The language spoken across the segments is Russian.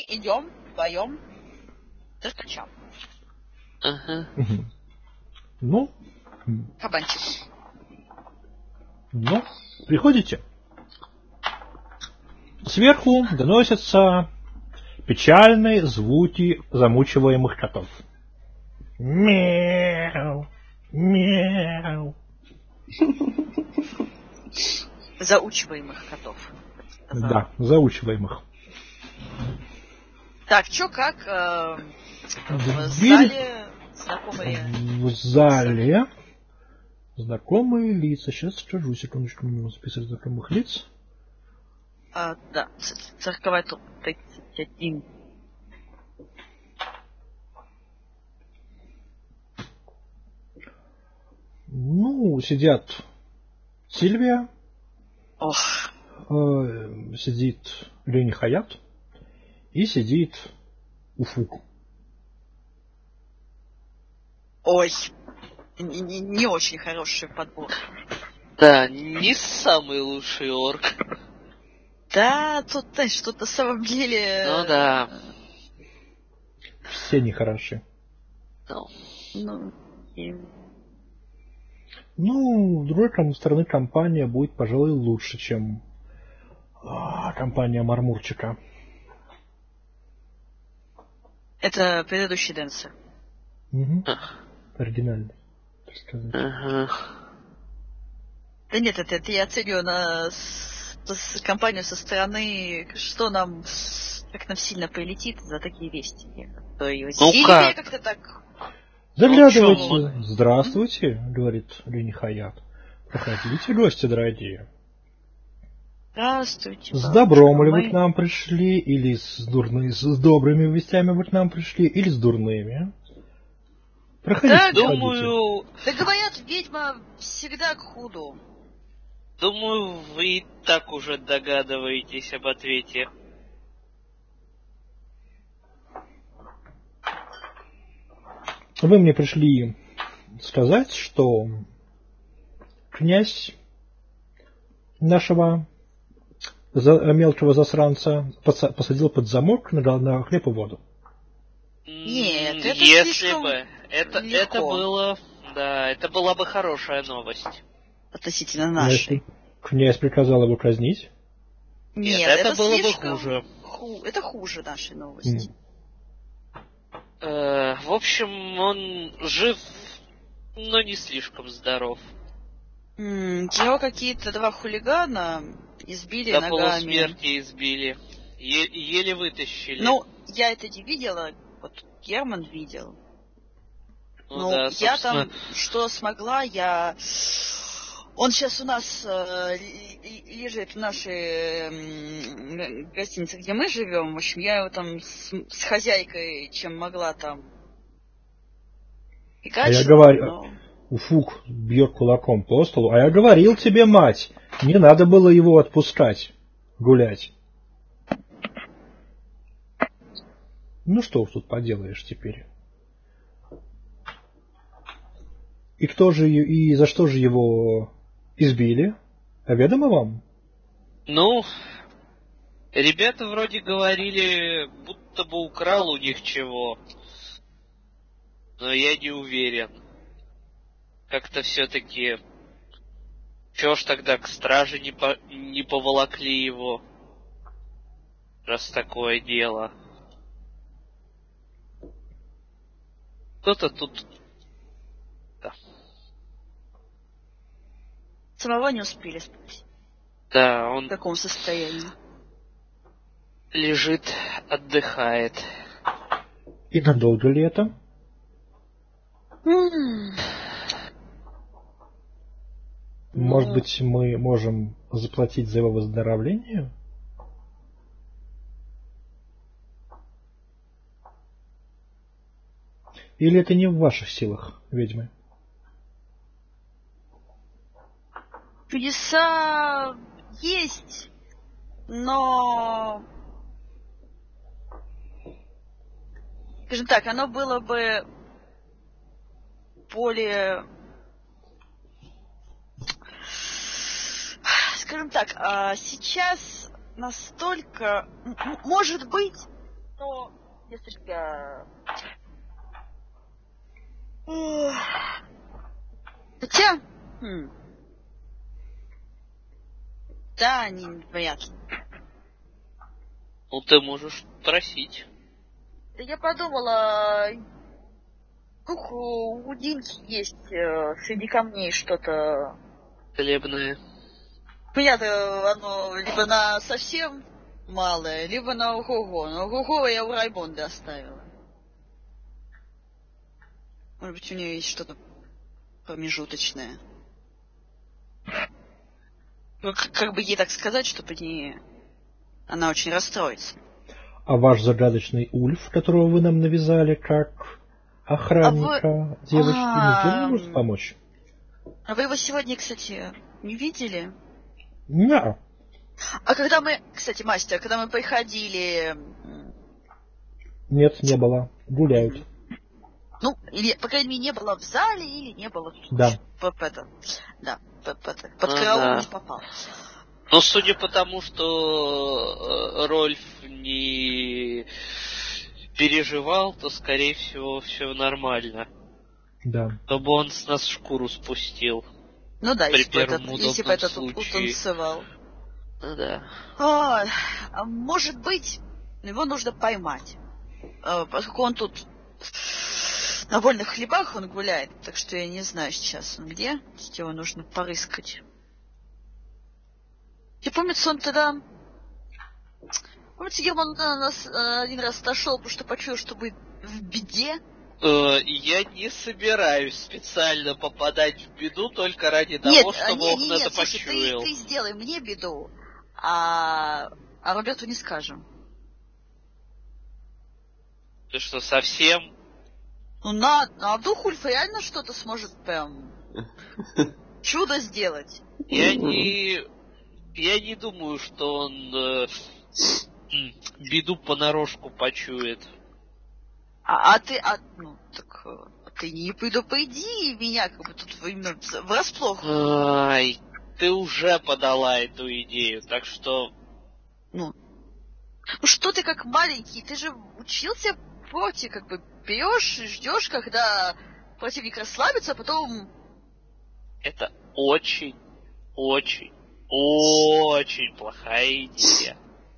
идем вдвоем циркачам. Ага. Ну, Кабанчик. ну, приходите. Сверху доносятся печальные звуки замучиваемых котов. Мяу, мяу. Заучиваемых котов. Да, заучиваемых. Так, чё, как в Дверь. зале знакомые? В зале знакомые лица. Сейчас скажу, секундочку, мне нужно список знакомых лиц. Да, цирковая тур 31. Ну, сидят Сильвия, Ох, сидит Лени Хаят и сидит Уфук. ой, не очень хороший подбор. Да, не самый лучший орк. Да, тут, знаешь, что на самом деле... Ну да. Все нехороши. Ну, Ну, с другой стороны, компания будет, пожалуй, лучше, чем компания Мармурчика. это предыдущий Дэнсер. Угу. Оригинальный, так сказать. Ага. Да нет, это я оцениваю компанию со стороны, что нам, как нам сильно прилетит за такие вести. То ее Сильвия как-то так... Заглядывайте. Здравствуйте, говорит Лени Хаят. Проходите, гости дорогие. Здравствуйте, С бабушка, добром ли вы к нам пришли, или с добрыми вестями вы к нам пришли, или с дурными? Проходите, да, думаю... Да говорят, ведьма всегда к худу. Думаю, вы и так уже догадываетесь об ответе. Вы мне пришли сказать, что князь нашего мелкого засранца посадил под замок на хлеб и воду. Нет, это если слишком бы это было, да, это была бы хорошая новость относительно нашей. Князь приказал его казнить? Нет, это было бы хуже. Это хуже нашей новости. В общем, он жив, но не слишком здоров. Его какие-то два хулигана избили до ногами. До полусмерти избили. Еле вытащили. Ну, я это не видела, вот Герман видел. Ну да, я там, что смогла, Он сейчас у нас лежит в нашей гостинице, где мы живем. В общем, я его там с хозяйкой, чем могла там А я говорю, Уфук бьет кулаком по столу, а я говорил тебе, мать, не надо было его отпускать гулять. Ну что тут поделаешь теперь? И кто же и за что же его избили? А ведомо вам? Ну, ребята вроде говорили, будто бы украл у них чего. Но я не уверен. Как-то все-таки... Чего ж тогда к страже не поволокли его? Раз такое дело. Кто-то тут... Да. Самого не успели спросить. Да, он... В каком состоянии? Лежит, отдыхает. И надолго ли это? Может быть, мы можем заплатить за его выздоровление? Или это не в ваших силах, ведьмы? Чудеса есть, но... Скажем так, оно было бы более... Скажем так, сейчас настолько... Может быть, только... Хотя... Да, они вряд ли. Ну, ты можешь просить. Да я подумала... Вдруг у Динки есть среди камней что-то... Хлебное. Понятно, оно либо на совсем малое, либо на ого-го. На ого-го я у Раймонды оставила. Может быть, у нее есть что-то промежуточное. Ну, как бы ей так сказать, чтобы не... Она очень расстроится. А ваш загадочный Ульф, которого вы нам навязали как охранника девочки, не может помочь? А вы его сегодня, кстати, не видели? Да. А когда мы... Кстати, мастер, когда мы приходили... Нет, не было. Гуляют. Ну, или, по крайней мере, не было в зале, или не было... Да. Под караул не попал. Но судя по тому, что Рольф не переживал, то, скорее всего, все нормально. Да. Чтобы он с нас шкуру спустил. Ну да, при если бы этот утанцевал. Ну да. Может быть, его нужно поймать. Поскольку он тут на вольных хлебах он гуляет, так что я не знаю сейчас он где. Его нужно порыскать. Я помню, он тогда... Помните, Герман нас один раз отошел, потому что почуял, что будет в беде? Я не собираюсь специально попадать в беду только ради того, чтобы он это почуял. Ты сделай мне беду, а Роберту не скажем. Ты что, совсем? Ну, а вдруг Ульф реально что-то сможет прям чудо сделать? Я не думаю, что он беду понарошку почует. Ты не предупреди меня, как бы тут врасплох. Ай, ты уже подала эту идею, так что... Ну что ты как маленький, ты же учился против, как бы берешь и ждешь, когда противник расслабится, а потом... Это очень, очень, очень плохая идея.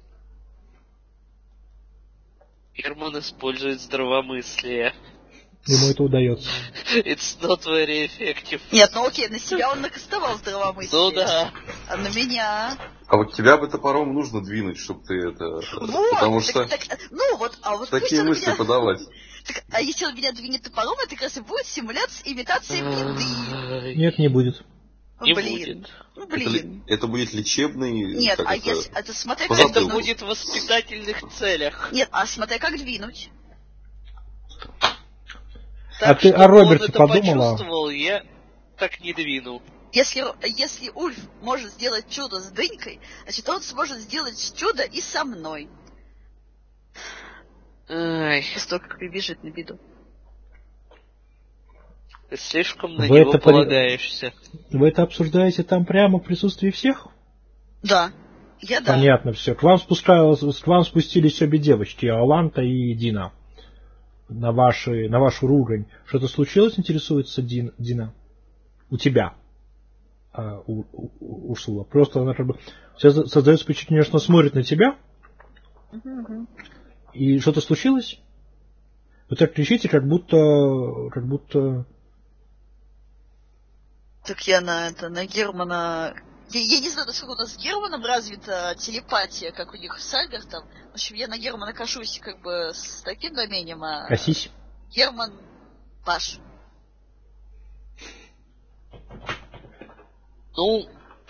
Герман использует здравомыслие. Ему это удается. It's not very effective. Нет, ну окей, на себя он накастовал здравомыслие. Ну да. А на меня... А вот тебя бы топором нужно двинуть, чтобы ты это... Вот, потому что... такие мысли меня... подавать. Так, а если он меня двинет топором, это как раз и будет симуляция, имитация беды. Нет, не будет. Не будет. Ну, блин. Это будет лечебный... Нет, если... Это смотря как... Это будет в воспитательных целях. Нет, а смотря как двинуть. Так, ты о Роберте подумала? Почувствовал, я так не двинул. Если Ульф может сделать чудо с дынькой, значит, он сможет сделать чудо и со мной. После того, как прибежит на беду. Ты слишком на него полагаешься. Вы это обсуждаете там прямо в присутствии всех? Да. Понятно все. К вам спустились обе девочки, Аланта и Дина. На вашу ругань. Что-то случилось, интересуется Дина? У тебя. Урсула. Просто она как бы... Создается впечатление, что она смотрит на тебя. И что-то случилось? Вы так кричите, как будто... Так я на Германа... Я не знаю, насколько у нас с Германом развита телепатия, как у них с Альбертом. В общем, я на Германа кашусь как бы с таким домением, а... Косись. Герман Паш. Ну...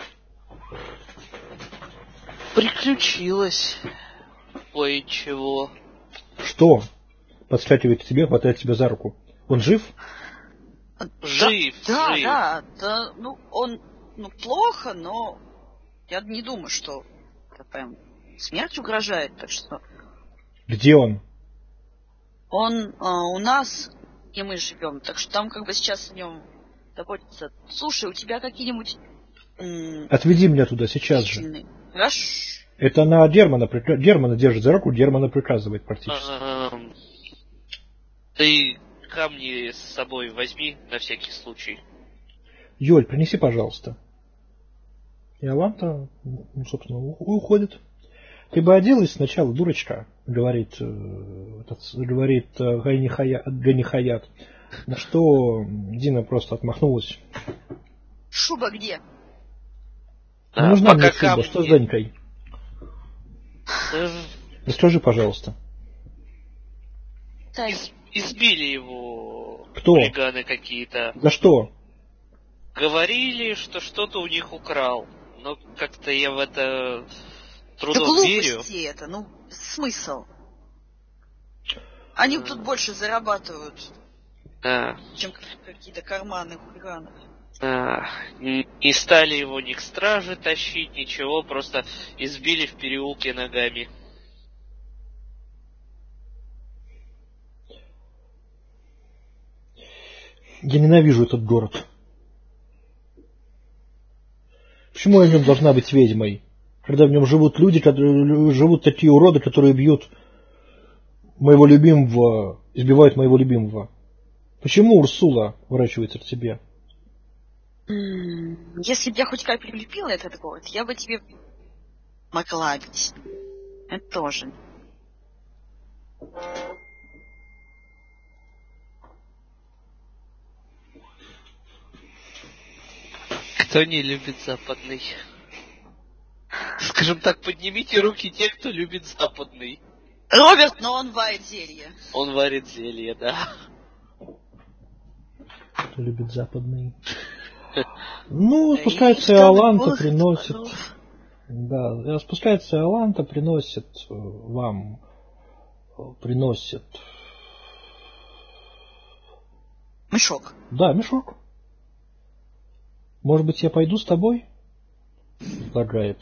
Приключилось кое-чего. Что? Подскакивает к тебе, хватает тебя за руку. Он жив? Жив. Да, ну он плохо, но я не думаю, что это прям смерть угрожает, так что... Где он? Он у нас, где мы живем, так что там как бы сейчас о нем заботится. Слушай, у тебя какие-нибудь... Отведи меня туда сейчас же. Хорошо. Это она Германа держит за руку, Германа приказывает практически. Ты камни с собой возьми на всякий случай. Йоль, принеси, пожалуйста. И Аланта, собственно, уходит. Ты бы оделась сначала, дурочка, говорит Ганихаят. На что Дина просто отмахнулась. Шуба где? Не нужна мне шуба, что с Данькой? Расскажи, пожалуйста. Избили его. Кто? Хулиганы какие-то. За что? Говорили, что что-то у них украл. Но как-то я в это трудом верю. Это, смысл. Они тут больше зарабатывают, чем какие-то карманы хулиганов. Не стали его ни к страже тащить, ничего, просто избили в переулке ногами. Я ненавижу этот город. Почему я в нем должна быть ведьмой? Когда в нем живут люди, живут такие уроды, которые бьют моего любимого, избивают моего любимого. Почему Урсула ворачивается к тебе? Если бы я хоть капель любила этот город, я бы тебе могла объяснить. Это тоже. Кто не любит западный? Скажем так, поднимите руки те, кто любит западный. Роберт, но он варит зелье. Он варит зелье, да. Кто любит западный? Спускается Иоланта, приносит... Да, спускается Иоланта, приносит вам... Приносит... Мешок. Да, мешок. Может быть, я пойду с тобой? Предлагает.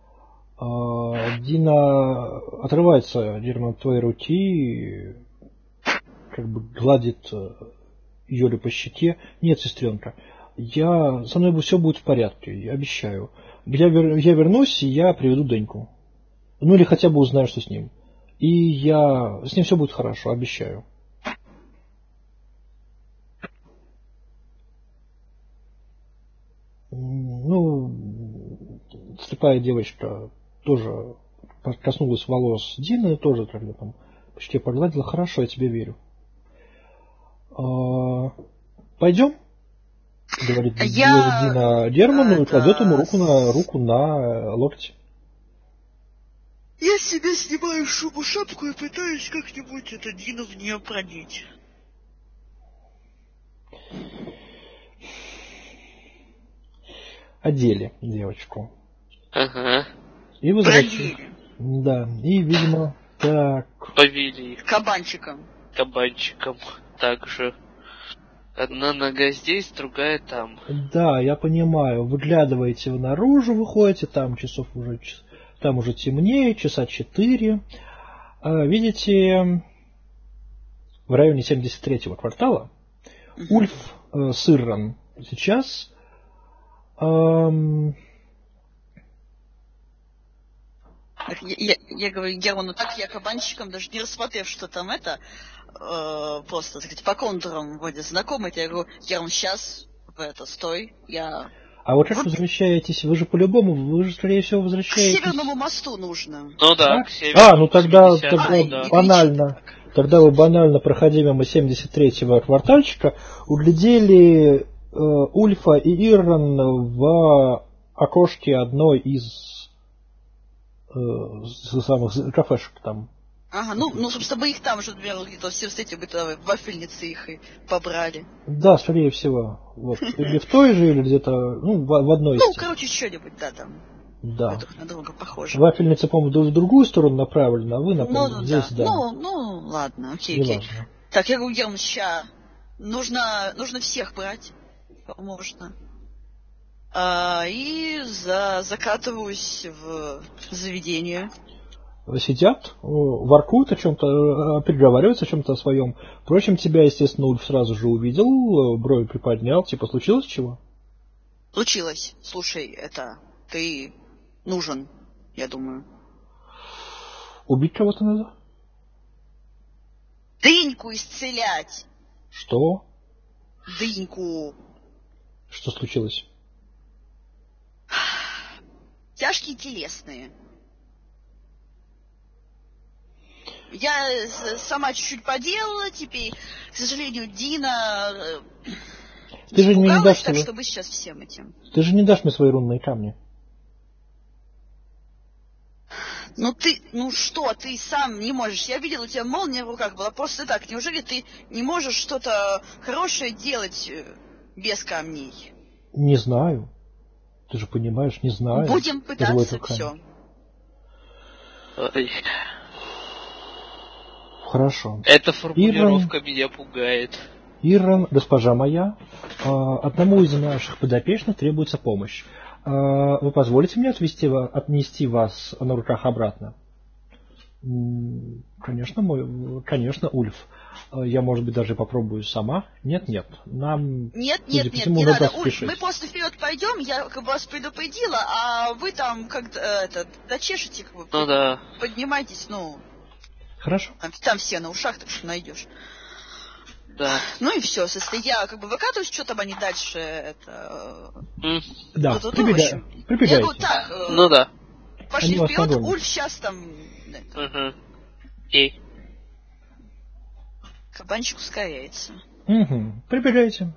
Дина отрывается, Герман, от твоей руки, как бы гладит Юлю по щеке. Нет, сестренка, со мной все будет в порядке, я обещаю. Я вернусь, и я приведу Деньку. Или хотя бы узнаю, что с ним. И с ним все будет хорошо, обещаю. Слепая девочка тоже коснулась волос Дины, тоже когда там почти погладила. Хорошо, я тебе верю. Пойдем? Говорит Дина Герману и кладет ему руку на локти. Я себе снимаю шапку и пытаюсь как-нибудь Дину в нее продеть. Одели девочку. Ага. И возвратили. Да, и, видимо, так... Повели их. Кабанчиком. Также. Одна нога здесь, другая там. Да, я понимаю. Выглядываете наружу, выходите, там уже темнее, часа 4. Видите, в районе 73-го квартала Ульф с Ирран сейчас... Я говорю Герману, так я кабанчиком, даже не рассмотрев, что там просто, так сказать, по контурам вроде знакомый. Я говорю, Герман, сейчас стой, я... А вот как возвращаетесь? Вы же скорее всего, возвращаетесь... К Северному мосту нужно. Ну да, к Северному. Тогда банально. Тогда вы банально, проходя мимо 73-го квартальчика, углядели Ульфа и Ирран в окошке одной из самых кафешек там. Ага, собственно, мы их там же, например, где-то все встретили, бы вафельницы их и побрали. Да, скорее всего. Вот. Или в той же, или где-то, в одной из... что-нибудь, да, там. Да. Друг на друга похоже. Вафельница, по-моему, в другую сторону направлена, а вы направлены здесь, да. Ладно, окей. Так, я говорю, Герман, ща. Нужно всех брать. Можно. И закатываюсь в заведение. Сидят, воркуют о чем-то, переговариваются о чем-то своем. Впрочем, тебя, естественно, Ульф сразу же увидел, брови приподнял. Типа, случилось чего? Случилось. Слушай, ты нужен, я думаю. Убить кого-то надо? Дыньку исцелять. Что? Дыньку. Что случилось? Тяжкие телесные. Я сама чуть-чуть поделала, теперь, к сожалению, Дина ты же мне не дашь так, чтобы сейчас всем этим. Ты же не дашь мне свои рунные камни. Ну что, ты сам не можешь. Я видела, у тебя молния в руках была просто так. Неужели ты не можешь что-то хорошее делать без камней? Не знаю. Ты же понимаешь, не знаю. Будем пытаться все. Ой. Хорошо. Эта формулировка меня пугает. Иран, госпожа моя, одному из наших подопечных требуется помощь. Вы позволите мне отнести вас на руках обратно? Конечно, Ульф. Я, может быть, даже попробую сама. Нет. Нам... Нет, не надо. Ульф, мы просто вперед пойдем, я вас предупредила, а вы там как-то дочешете, да. Поднимайтесь, Хорошо. Там все на ушах, так что найдешь. Да. Ну и все, я выкатываюсь, что там они дальше Да, прибегайте. Я говорю, так, да. Пошли вперед, Ульф сейчас там... Окей. Кабанчик ускоряется. Прибегайте.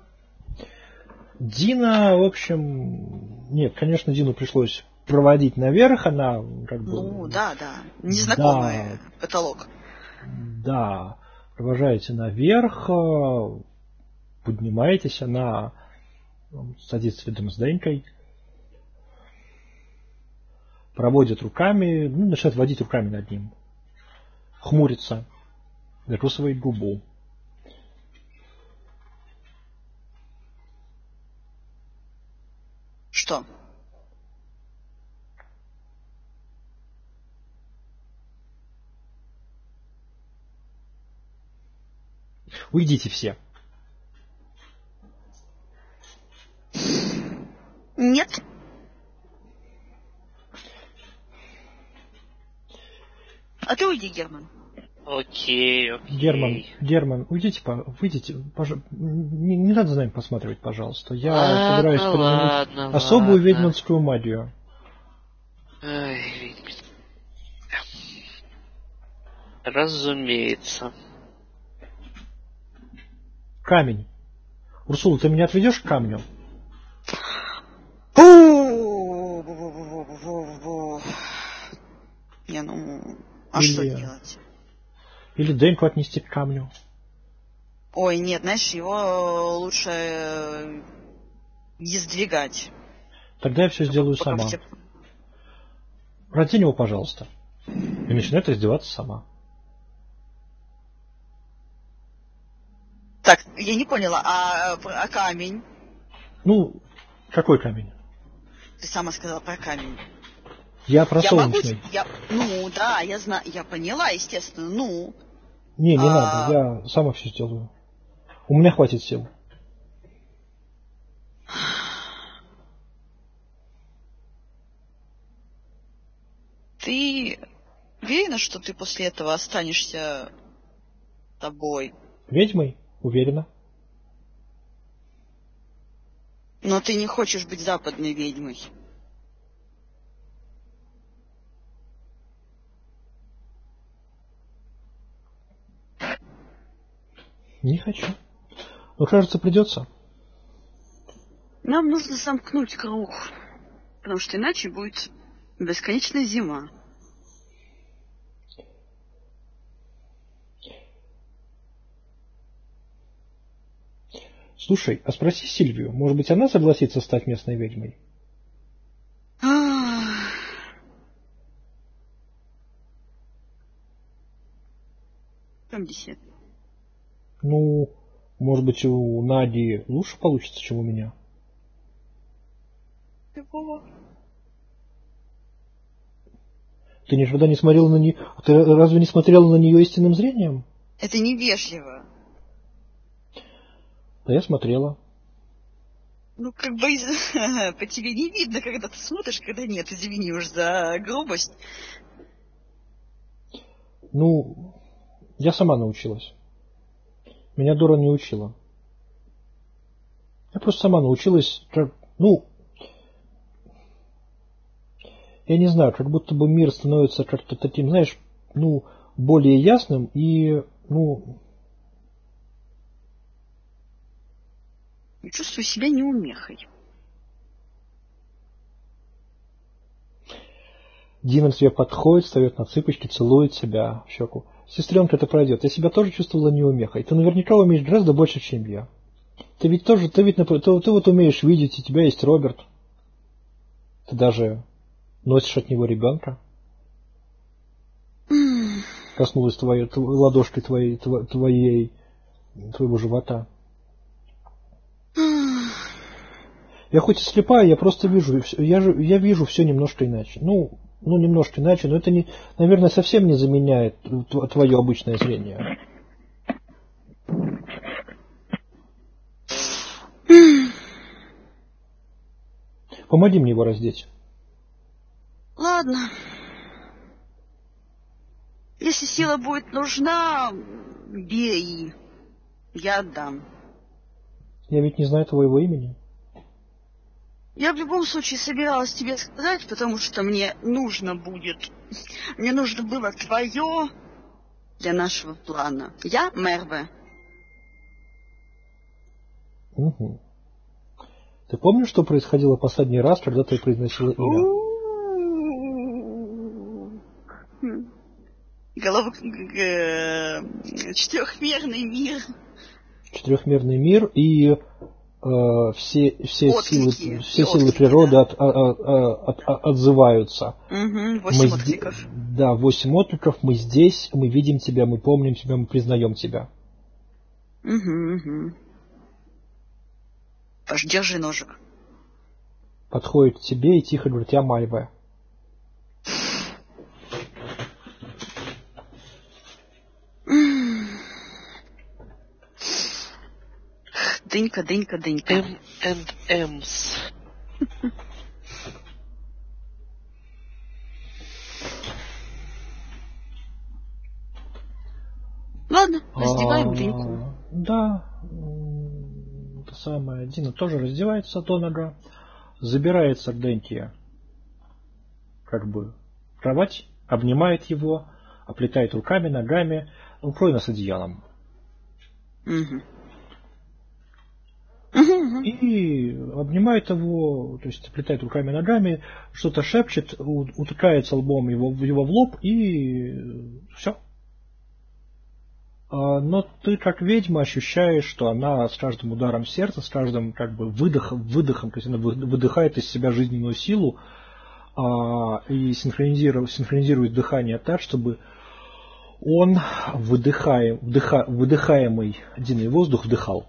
Дина, в общем... Нет, конечно, Дину пришлось проводить наверх, она как бы... да. Незнакомый потолок. Да. Провожаете наверх, поднимаетесь, она садится рядом с Денькой, проводит руками, начинает водить руками над ним. Хмурится, закусывает губу. Что? Уйдите все. Нет. А ты уйди, Герман. Окей. Герман, выйдите, пожалуйста. Не надо за нами посматривать, пожалуйста. Я собираюсь применить особую ведьминскую магию. Разумеется. Камень. Урсула, ты меня отведешь к камню? Что делать? Или Деньку отнести к камню? Ой, нет, знаешь, его лучше не сдвигать. Тогда я все сделаю сама. Раздень его, пожалуйста. И начинает раздеваться сама. Так, я не поняла, а камень? Какой камень? Ты сама сказала про камень. Я про солнечный. Я знаю, я поняла, естественно, Не надо, я сама все сделаю. У меня хватит сил. Ты уверена, что ты после этого останешься тобой? Ведьмой? Уверена. Но ты не хочешь быть западной ведьмой. Не хочу. Но, кажется, придется. Нам нужно замкнуть круг, потому что иначе будет бесконечная зима. Слушай, а спроси Сильвию, может быть, она согласится стать местной ведьмой? 70. Может быть, у Нади лучше получится, чем у меня? Какого? Ты никогда не смотрела на нее... Ты разве не смотрела на нее истинным зрением? Это невежливо. Да я смотрела. По тебе не видно, когда ты смотришь, когда нет. Извини уж за грубость. Я сама научилась. Меня Дора не учила. Я просто сама научилась, я не знаю, как будто бы мир становится как-то таким, знаешь, более ясным и, Я чувствую себя неумехой. Дина к тебе подходит, встает на цыпочки, целует тебя в щеку. Сестренка, это пройдет. Я себя тоже чувствовала неумехой. Ты наверняка умеешь гораздо больше, чем я. Ты вот умеешь видеть, у тебя есть Роберт. Ты даже носишь от него ребенка. Коснулась твоей ладошкой твоего живота. Я хоть и слепая, я просто вижу, я вижу все немножко иначе. Немножко иначе, но это, наверное, совсем не заменяет твое обычное зрение. Помоги мне его раздеть. Ладно. Если сила будет нужна, бей. Я отдам. Я ведь не знаю твоего имени. Я в любом случае собиралась тебе сказать, потому что мне нужно было твое для нашего плана. Я Мерве. Угу. Ты помнишь, что происходило последний раз, когда ты произносила имя? Четырехмерный мир. Четырехмерный мир и все силы природы отзываются. 8 откликов. Да, 8 откликов. Мы здесь, мы видим тебя, мы помним тебя, мы признаем тебя. Паш, держи ножик. Подходит к тебе и тихо говорит: я Майве. Дынька. M&M's. Ладно, раздеваем Дыньку. Да. Это самое. Дина тоже раздевается до нога. Забирает Сардентия в кровать, обнимает его, оплетает руками, ногами. Укрой нас одеялом. И обнимает его, то есть оплетает руками и ногами, что-то шепчет, утыкается лбом его в лоб и все. Но ты, как ведьма, ощущаешь, что она с каждым ударом сердца, с каждым выдохом, то есть она выдыхает из себя жизненную силу и синхронизирует дыхание так, чтобы он выдыхаемый Диной воздух вдыхал.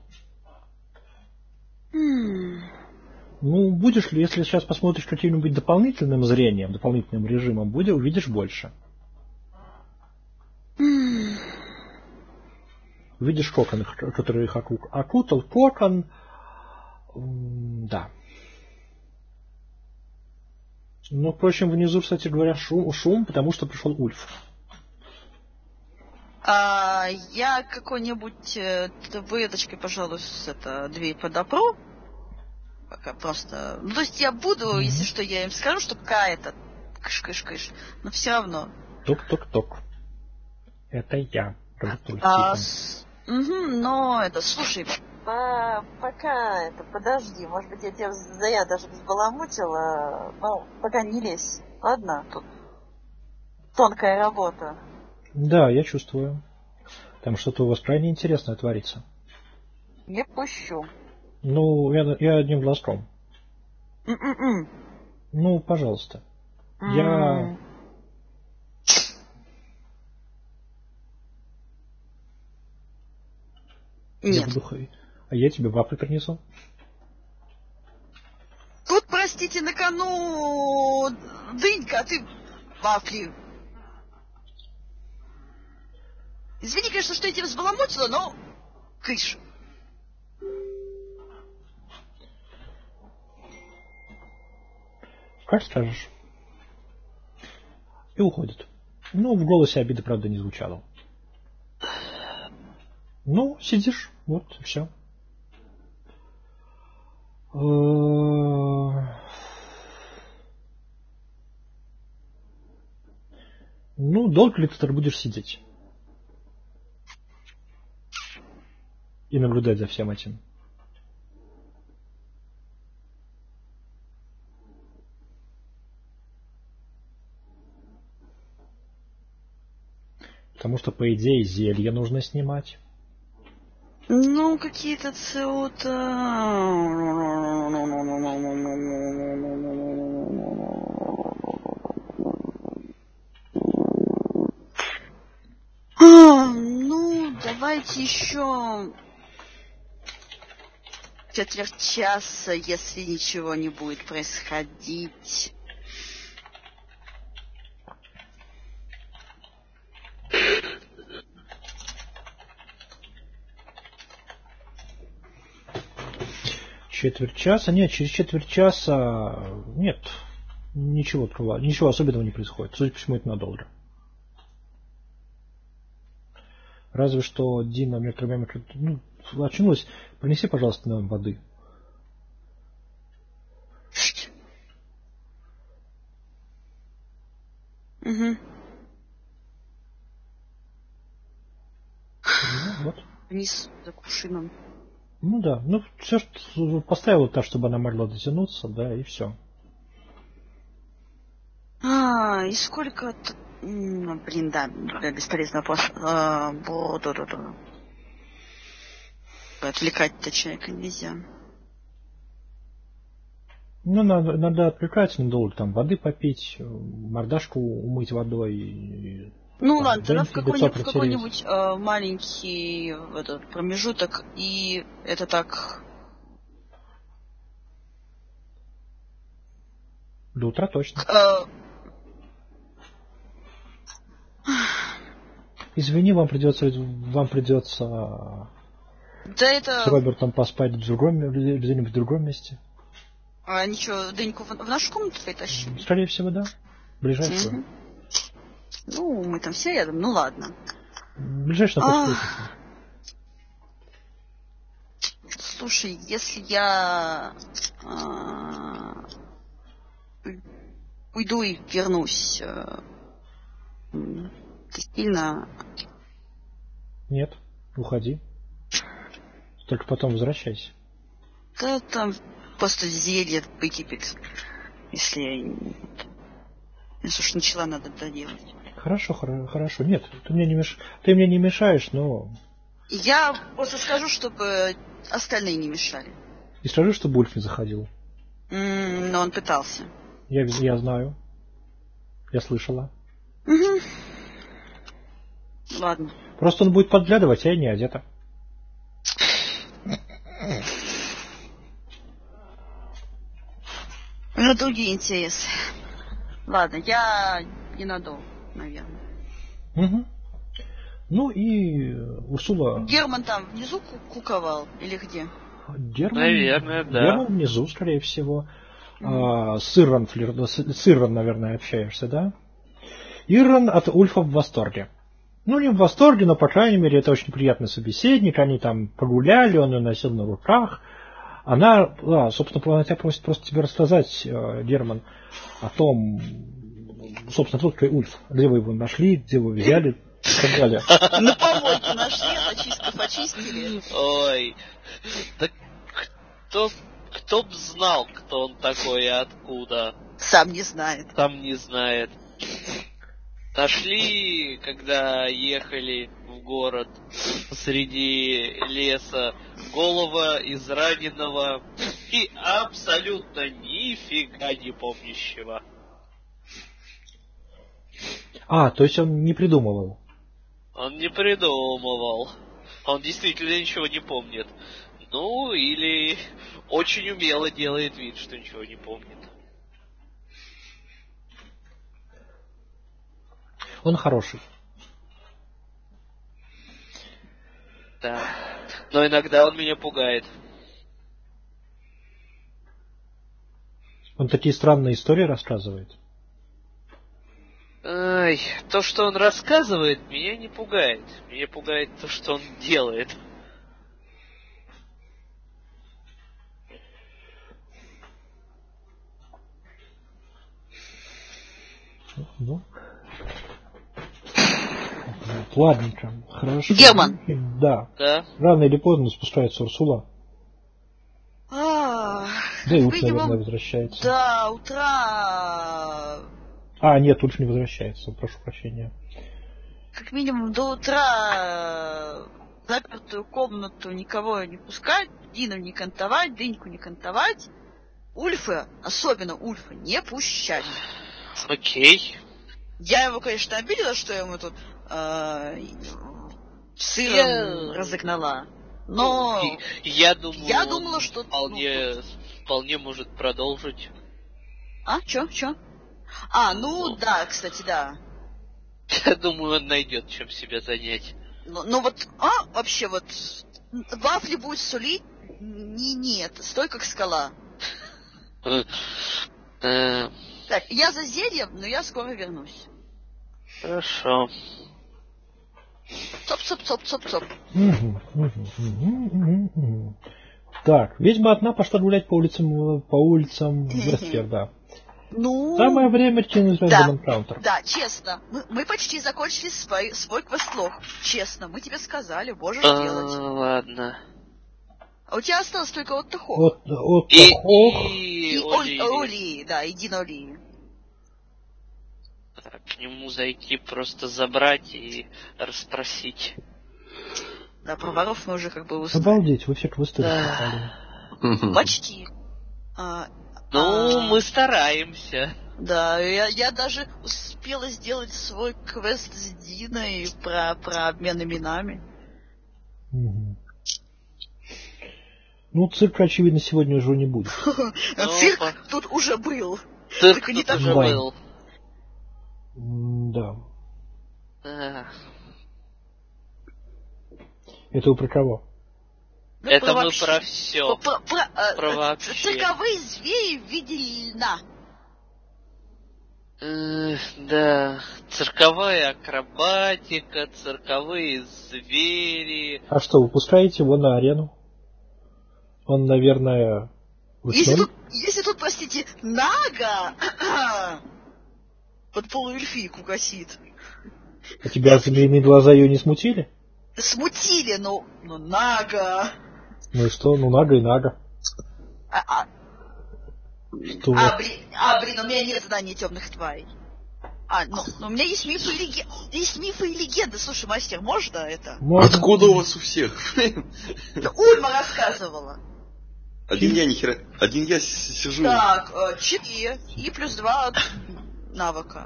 Будешь ли, если сейчас посмотришь каким-нибудь дополнительным зрением, дополнительным режимом, увидишь больше. Видишь кокон, который их окутал. Кокон. Да. Впрочем, внизу, кстати говоря, шум, потому что пришел Ульф. Я какой-нибудь веточкой, пожалуй, дверь подопру. Пока просто... то есть я буду, если что, я им скажу, что какая-то кыш-кыш-кыш. Но все равно. Ток-ток-ток. Это я. Но слушай, пока подожди, может быть, я тебя зря даже взбаламутила, но пока не лезь, ладно? Тут тонкая работа. Да, я чувствую. Там что-то у вас крайне интересное творится. Не пущу. Я одним глазком. Пожалуйста. Я... Нет. А я тебе вафли принесу. Тут, простите, на кону дынька, а ты вафли. Извини, конечно, что я тебя взбаламутила, но кыш. Как скажешь. И уходит. В голосе обиды, правда, не звучало. Ну, сидишь, вот, и все. Ну, долго ли ты так будешь сидеть? И наблюдать за всем этим? Потому что, по идее, зелье нужно снимать. Ну, какие-то ЦО-то... Ну, давайте еще четверть часа, если ничего не будет происходить. Четверть часа? Нет, через четверть часа... Нет, ничего особенного не происходит. Судя по всему, это надолго. Разве что Дина очнулась. Принеси, пожалуйста, нам воды. Угу. Ну, вот. Вниз за кувшином. Ну да, ну все, что поставила так, чтобы она могла дотянуться, да, и все. И сколько... Блин, да, бесполезный вопрос. Отвлекать-то человека нельзя. Ну, надо отвлекаться недолго, там воды попить, мордашку умыть водой. Ну там, ладно, тогда в какой-нибудь маленький этот промежуток, и это так... До утра точно. Извини, вам придется да это... с Робертом поспать где-нибудь в другом месте. А ничего, Деньку в нашу комнату притащили? Скорее всего, да. Ближайшую. Угу. Ну, мы там все рядом, ну ладно. Ближайшую напротив. Слушай, если я уйду и вернусь, ты сильно... Нет, уходи. Только потом возвращайся. Да там просто зелье выкипит, если уж начала, надо доделать. Хорошо. Нет, ты мне не мешаешь, но... Я просто скажу, чтобы остальные не мешали. И скажи, чтобы Ульф не заходил. Но он пытался. Я знаю. Я слышала. Угу. Ладно. Просто он будет подглядывать, а я не одета. Ну, другие интересы. Ладно, я ненадолго, наверное. Угу. Ну и Урсула... Герман там внизу куковал или где? Наверное, да. Герман внизу, скорее всего. С Иррон, наверное, общаешься, да? Иррон от Ульфа в восторге. Ну, не в восторге, но, по крайней мере, это очень приятный собеседник. Они там погуляли, он ее носил на руках. Она, собственно, она тебя просит просто тебе рассказать, Герман, о том, собственно, кто такой Ульф, где вы его нашли, где вы взяли, и так далее. На помойке нашли, почистили. Ой, да кто б знал, кто он такой и откуда. Сам не знает. Нашли, когда ехали в город среди леса, голова израненного и абсолютно нифига не помнящего. То есть он не придумывал? Он не придумывал. Он действительно ничего не помнит. Ну, или очень умело делает вид, что ничего не помнит. Он хороший. Да. Но иногда он меня пугает. Он такие странные истории рассказывает? Ой, то, что он рассказывает, меня не пугает. Меня пугает то, что он делает. Ну. Ладненько, хорошо. Герман. Да. Рано или поздно спускается Урсула. Да и Ульф, наверное, возвращается. Да, утра... Нет, Ульф не возвращается, прошу прощения. Как минимум до утра в запертую комнату никого не пускать, Дину не кантовать, Дыньку не кантовать, Ульфа, особенно Ульфа, не пущать. Окей. Я его, конечно, обидела, что я ему тут сыром разогнала. Но я думала, что вполне может продолжить. Чё? Да, кстати, да. Я думаю, он найдет, чем себя занять. Вообще вафли будет сулить? Нет, стой как скала. Так, я за зельем, но я скоро вернусь. Хорошо. Цоп. Так, ведьма одна пошла гулять по улицам Вестферда. Самое время кинуть Random Encounter. Да, честно. Мы почти закончили свой квестлог. Честно, мы тебе сказали, можешь делать. Ладно. А у тебя осталось только Оттахох. И Оли, да, и Дин Оли. К нему зайти, просто забрать и расспросить. Да, про воров мы уже как бы узнали. Обалдеть, вы все квесты рассказали. Почти. Мы стараемся. Да, я даже успела сделать свой квест с Диной про обмен именами. Цирк, очевидно, сегодня уже не будет. Цирк тут уже был. Цирк тут уже был. Да. Это вы про кого? Это мы про все. Про вообще. Цирковые звери в виде льна. Да. Цирковая акробатика, цирковые звери. А что, выпускаете его на арену? Он, наверное, если тут, простите, Нага под полуэльфийку косит. А тебя змеиные глаза ее не смутили? Смутили, но Нага. Ну и что? Нага и Нага. Блин, у меня нет знаний темных тварей. У меня есть мифы и легенды. Слушай, мастер, можно это? Можно. Откуда у вас у всех? Ульма рассказывала. Один я сижу. Так, 4 и плюс 2 навыка.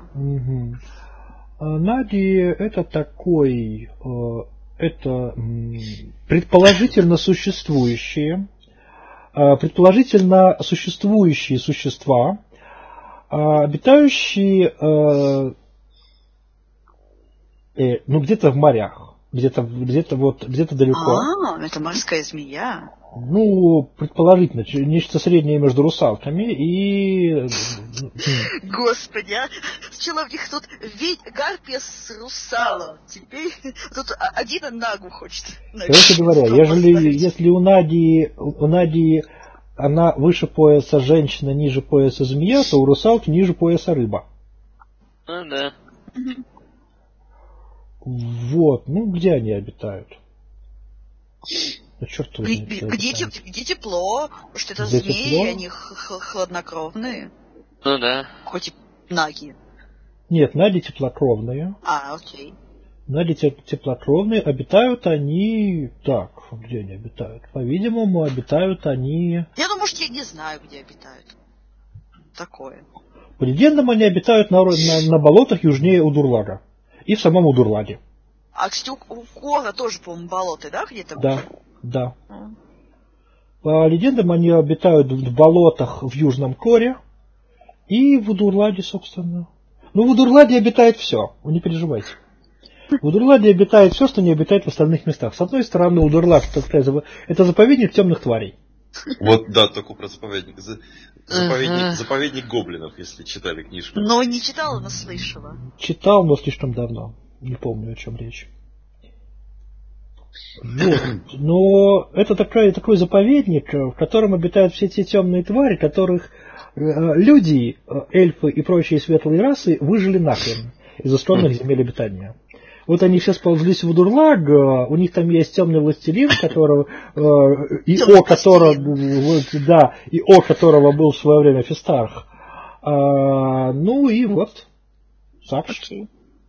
Наги это такой... Это предположительно существующие существа, обитающие где-то в морях, где-то далеко. Это морская змея. Предположительно, нечто среднее между русалками и... Господи, сначала в них тут гарпия с русалом, теперь тут один Нагу хочет. Короче говоря, если у Нади она выше пояса женщина, ниже пояса змея, то у русалки ниже пояса рыба. Да. Где они обитают? Черт возьми, где тепло, что это змеи, они хладнокровные. Да. Хоть и наги. Нет, наги теплокровные. Окей. Наги теплокровные, обитают они... Так, где они обитают? По-видимому, обитают они... Я думаю, что я не знаю, где обитают. Такое. По легендам, они обитают на болотах южнее Удурлага. И в самом Удурлаге. Кстати, у Кора тоже, по-моему, болоты, да, где-то? Да. По легендам, они обитают в болотах в Южном Коре и в Удурладе, собственно. В Удурладе обитает все, вы не переживайте. В Удурладе обитает все, что не обитает в остальных местах. С одной стороны, Удурлаг это заповедник темных тварей. Вот, да, только про заповедник. Заповедник гоблинов, если читали книжку. Но не читала, но слышала. Читал, но слишком давно. Не помню, о чем речь. Вот. Но это такой заповедник, в котором обитают все те темные твари, которых люди, эльфы и прочие светлые расы выжили нахрен из исконных земель обитания. Вот они все сползлись в Удурлаг, у них там есть темный властелин, которого о которого был в свое время Фистарх. Ну и вот. Сакш.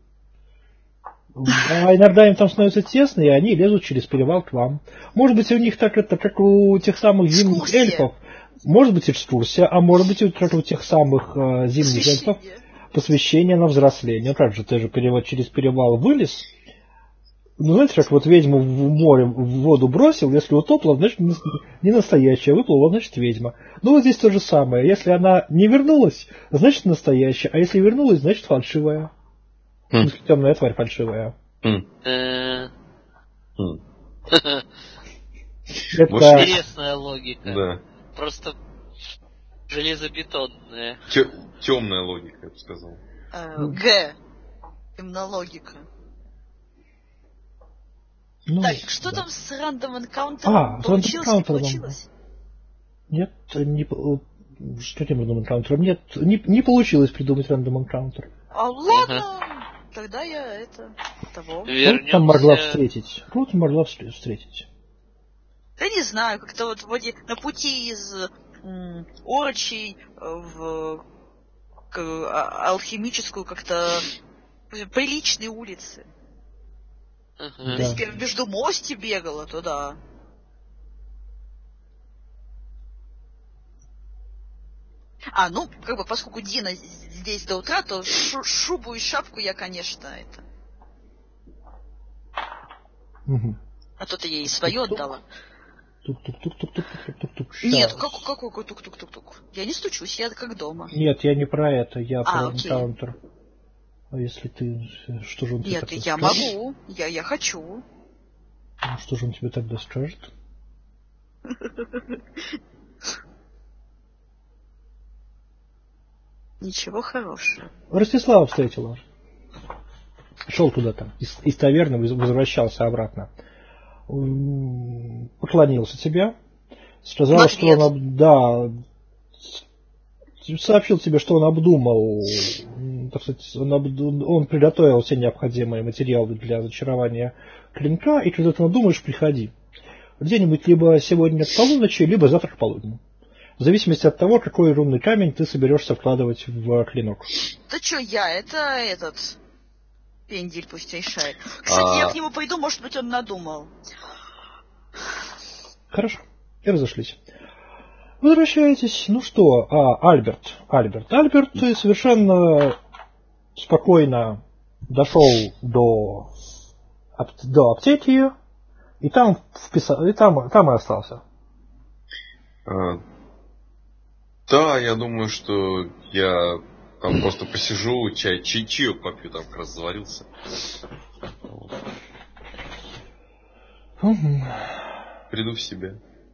А иногда им там становится тесно, и они лезут через перевал к вам. Может быть, у них так это, как у тех самых зимних эльфов. Может быть, экскурсия, а может быть, как у тех самых зимних эльфов. Посвящение на взросление. Как же, ты же через перевал вылез. Ну, знаете, как вот ведьму в море в воду бросил, если утопла, значит, не настоящая, выплыла, значит, ведьма. Ну, вот здесь то же самое. Если она не вернулась, значит, настоящая, а если вернулась, значит, фальшивая. Темная тварь фальшивая. Интересная логика. Да. Просто железобетонная. Темная логика, я бы сказал. Именно логика. Ну, так, что да. там с Random Encounter? Получилось, не получилось? Нет, что тем Random Encounter? Нет, не получилось придумать Random Encounter. А ладно, тогда я того. Кого там могла встретить? Кого ты могла встретить? Да не знаю, как-то вот вроде на пути из Орочей в алхимическую как-то приличные улицы. Да. Если я в Междумосте бегала, то да. Ну, как бы, поскольку Дина здесь до утра, то шубу и шапку я, конечно, Угу. А то-то я ей свое отдала. Тук-тук-тук-тук-тук-тук-тук. Нет, какой тук-тук-тук-тук? Я не стучусь, я как дома. Нет, я не про это, я про окей. Encounter. А если ты... Что же он тебе Нет, тогда я скажет? могу, я хочу. Ну, что же он тебе тогда скажет? Ничего хорошего. Ростислава встретила. Шел куда-то. Из таверны возвращался обратно. Поклонился тебе. Сказал, что он... Сообщил тебе, что он обдумал, так сказать, он приготовил все необходимые материалы для зачарования клинка, и когда ты надумаешь, приходи. Где-нибудь либо сегодня к полуночи, либо завтра к полудню. В зависимости от того, какой рунный камень ты соберешься вкладывать в клинок. Да что я, это этот пендель пусть решает. Кстати, я к нему пойду, может быть, он надумал. Хорошо, и разошлись. Возвращаетесь. Ну что, Альберт совершенно спокойно дошел до аптеки, и там и остался. Да, я думаю, что я там просто посижу, чаек попью, там как раз заварился. Приду в себя.